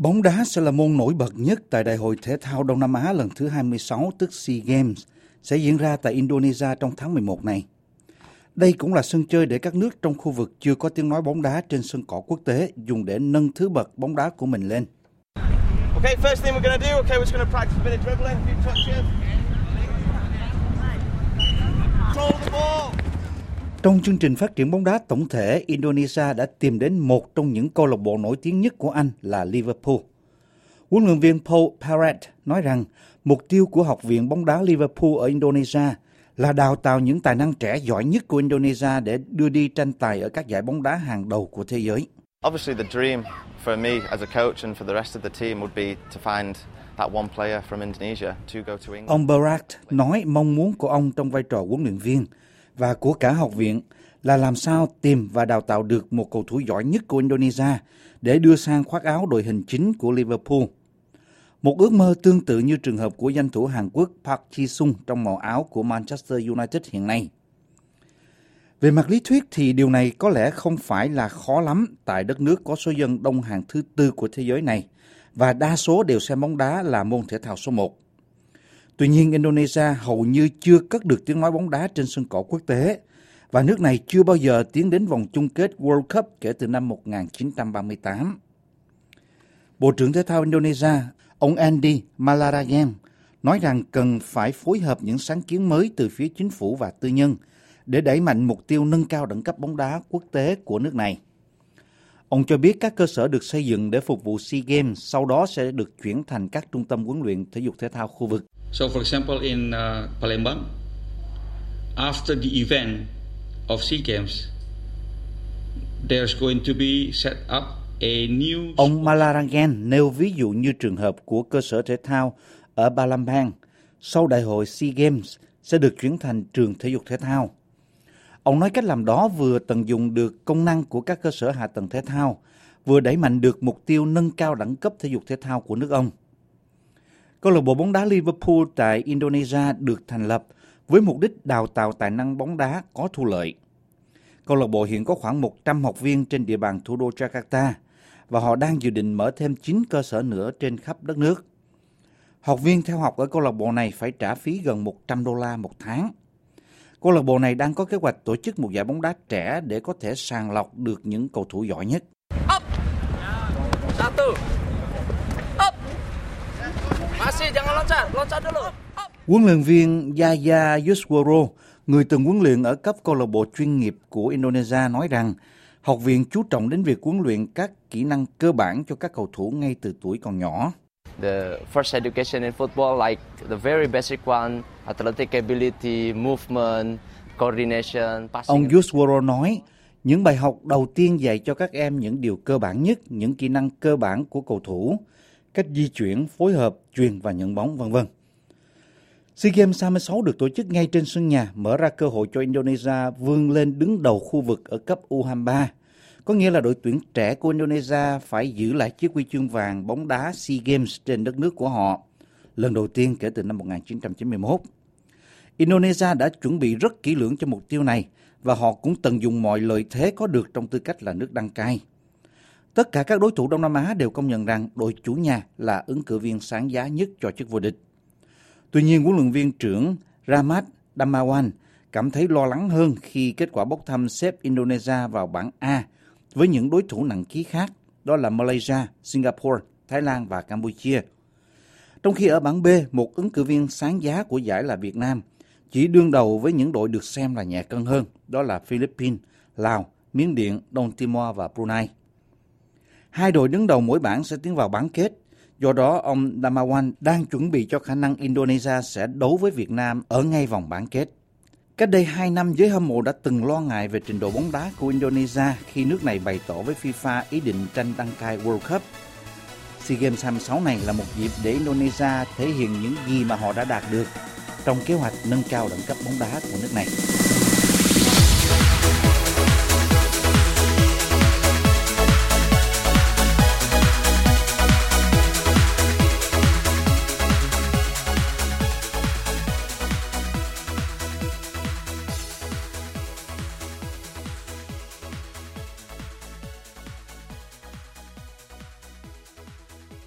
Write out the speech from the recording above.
Bóng đá sẽ là môn nổi bật nhất tại Đại hội Thể thao Đông Nam Á lần thứ 26 tức SEA Games sẽ diễn ra tại Indonesia trong tháng 11 này. Đây cũng là sân chơi để các nước trong khu vực chưa có tiếng nói bóng đá trên sân cỏ quốc tế dùng để nâng thứ bậc bóng đá của mình lên. Okay, first thing we're going to do, we're just going to practice a bit of dribbling, a few touches. Control the ball. Trong chương trình phát triển bóng đá tổng thể, Indonesia đã tìm đến một trong những câu lạc bộ nổi tiếng nhất của Anh là Liverpool. Huấn luyện viên Paul Parrott nói rằng mục tiêu của Học viện bóng đá Liverpool ở Indonesia là đào tạo những tài năng trẻ giỏi nhất của Indonesia để đưa đi tranh tài ở các giải bóng đá hàng đầu của thế giới. Obviously the dream for me as a coach and for the rest of the team would be to find that one player from Indonesia to go to England. Ông Parrott nói mong muốn của ông trong vai trò huấn luyện viên và của cả học viện là làm sao tìm và đào tạo được một cầu thủ giỏi nhất của Indonesia để đưa sang khoác áo đội hình chính của Liverpool. Một ước mơ tương tự như trường hợp của danh thủ Hàn Quốc Park Ji-sung trong màu áo của Manchester United hiện nay. Về mặt lý thuyết thì điều này có lẽ không phải là khó lắm tại đất nước có số dân đông hàng thứ tư của thế giới này và đa số đều xem bóng đá là môn thể thao số 1. Tuy nhiên, Indonesia hầu như chưa cất được tiếng nói bóng đá trên sân cỏ quốc tế và nước này chưa bao giờ tiến đến vòng chung kết World Cup kể từ năm 1938. Bộ trưởng Thể thao Indonesia, ông Andy Malaragen, nói rằng cần phải phối hợp những sáng kiến mới từ phía chính phủ và tư nhân để đẩy mạnh mục tiêu nâng cao đẳng cấp bóng đá quốc tế của nước này. Ông cho biết các cơ sở được xây dựng để phục vụ SEA Games sau đó sẽ được chuyển thành các trung tâm huấn luyện thể dục thể thao khu vực. So, for example, in Palembang, after the event of SEA Games, there's going to be set up a new. Ông Malaragen nêu ví dụ như trường hợp của cơ sở thể thao ở Palembang sau đại hội SEA Games sẽ được chuyển thành trường thể dục thể thao. Ông nói cách làm đó vừa tận dụng được công năng của các cơ sở hạ tầng thể thao, vừa đẩy mạnh được mục tiêu nâng cao đẳng cấp thể dục thể thao của nước ông. Câu lạc bộ bóng đá Liverpool tại Indonesia được thành lập với mục đích đào tạo tài năng bóng đá có thu lợi. Câu lạc bộ hiện có khoảng 100 học viên trên địa bàn thủ đô Jakarta và họ đang dự định mở thêm 9 cơ sở nữa trên khắp đất nước. Học viên theo học ở câu lạc bộ này phải trả phí gần $100 một tháng. Câu lạc bộ này đang có kế hoạch tổ chức một giải bóng đá trẻ để có thể sàng lọc được những cầu thủ giỏi nhất. Up. Satu. Up. Masih jangan loncat dulu. Huấn luyện viên Yaya Yusworo, người từng huấn luyện ở cấp câu lạc bộ chuyên nghiệp của Indonesia nói rằng học viện chú trọng đến việc huấn luyện các kỹ năng cơ bản cho các cầu thủ ngay từ tuổi còn nhỏ. The first education in football, like the very basic one, athletic ability, movement, coordination, passing. Ông Yusworo nói, những bài học đầu tiên dạy cho các em những điều cơ bản nhất, những kỹ năng cơ bản của cầu thủ, cách di chuyển, phối hợp, chuyền và nhận bóng, v.v. SEA Games 26 được tổ chức ngay trên sân nhà, mở ra cơ hội cho Indonesia vươn lên đứng đầu khu vực ở cấp U23. Có nghĩa là đội tuyển trẻ của Indonesia phải giữ lại chiếc huy chương vàng bóng đá SEA Games trên đất nước của họ, lần đầu tiên kể từ năm 1991. Indonesia đã chuẩn bị rất kỹ lưỡng cho mục tiêu này và họ cũng tận dụng mọi lợi thế có được trong tư cách là nước đăng cai. Tất cả các đối thủ Đông Nam Á đều công nhận rằng đội chủ nhà là ứng cử viên sáng giá nhất cho chức vô địch. Tuy nhiên, huấn luyện viên trưởng Rahmat Darmawan cảm thấy lo lắng hơn khi kết quả bốc thăm xếp Indonesia vào bảng A với những đối thủ nặng ký khác, đó là Malaysia, Singapore, Thái Lan và Campuchia. Trong khi ở bảng B, một ứng cử viên sáng giá của giải là Việt Nam chỉ đương đầu với những đội được xem là nhẹ cân hơn, đó là Philippines, Lào, Miến Điện, Đông Timor và Brunei. Hai đội đứng đầu mỗi bảng sẽ tiến vào bán kết. Do đó, ông Darmawan đang chuẩn bị cho khả năng Indonesia sẽ đấu với Việt Nam ở ngay vòng bán kết. Cách đây 2 năm, giới hâm mộ đã từng lo ngại về trình độ bóng đá của Indonesia khi nước này bày tỏ với FIFA ý định tranh đăng cai World Cup. SEA Games 26 này là một dịp để Indonesia thể hiện những gì mà họ đã đạt được trong kế hoạch nâng cao đẳng cấp bóng đá của nước này.